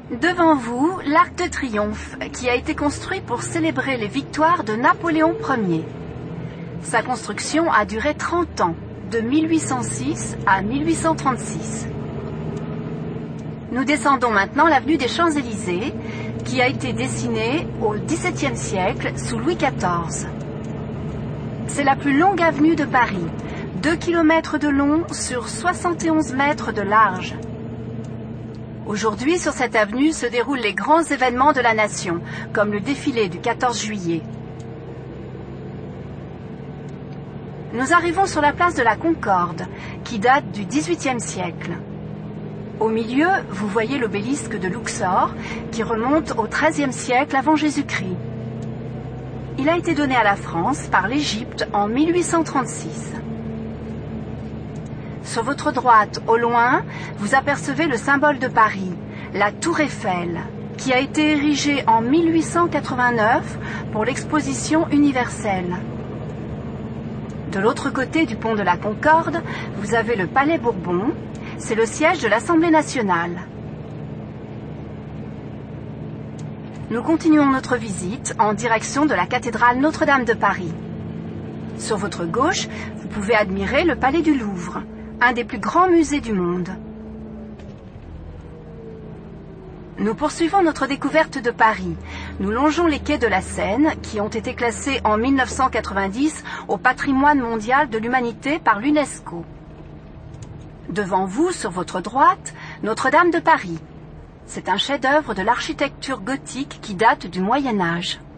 Devant vous, l'Arc de Triomphe, qui a été construit pour célébrer les victoires de Napoléon Ier. Sa construction a duré 30 ans, de 1806 à 1836. Nous descendons maintenant l'avenue des Champs-Élysées, qui a été dessinée au XVIIe siècle sous Louis XIV. C'est la plus longue avenue de Paris, 2 km de long sur 71 mètres de large. Aujourd'hui, sur cette avenue se déroulent les grands événements de la nation, comme le défilé du 14 juillet. Nous arrivons sur la place de la Concorde, qui date du XVIIIe siècle. Au milieu, vous voyez l'obélisque de Luxor, qui remonte au XIIIe siècle avant Jésus-Christ. Il a été donné à la France par l'Égypte en 1836. Sur votre droite, au loin, vous apercevez le symbole de Paris, la Tour Eiffel, qui a été érigée en 1889 pour l'exposition universelle. De l'autre côté du pont de la Concorde, vous avez le Palais Bourbon, c'est le siège de l'Assemblée nationale. Nous continuons notre visite en direction de la cathédrale Notre-Dame de Paris. Sur votre gauche, vous pouvez admirer le Palais du Louvre, un des plus grands musées du monde. Nous poursuivons notre découverte de Paris. Nous longeons les quais de la Seine, qui ont été classés en 1990 au patrimoine mondial de l'humanité par l'UNESCO. Devant vous, sur votre droite, Notre-Dame de Paris. C'est un chef-d'œuvre de l'architecture gothique qui date du Moyen Âge.